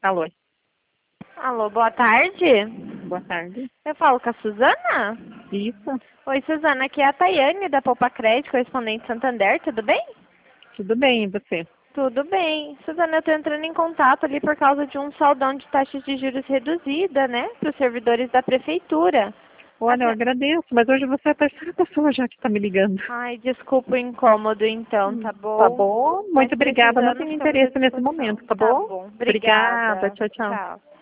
Alô, Alô, boa tarde. boa tarde. Eu falo com a Suzana? Isso, Oi, Suzana, aqui é a Tayane da Poupa Crédito, correspondente Santander, tudo bem? tudo bem, e você? Tudo bem. Suzana, eu estou entrando em contato ali por causa de um saldão de taxas de juros reduzida, né, para os servidores da prefeitura. Olha, eu agradeço, mas hoje você é a terceira pessoa já que está me ligando. Ai, desculpa o incômodo então, tá Tá bom? bom? Mas Muito obrigada. Não precisando, tenho ficamos à interesse nesse disposição. momento, tá Tá bom? bom, Obrigada. obrigada. Tchau, tchau. Tchau.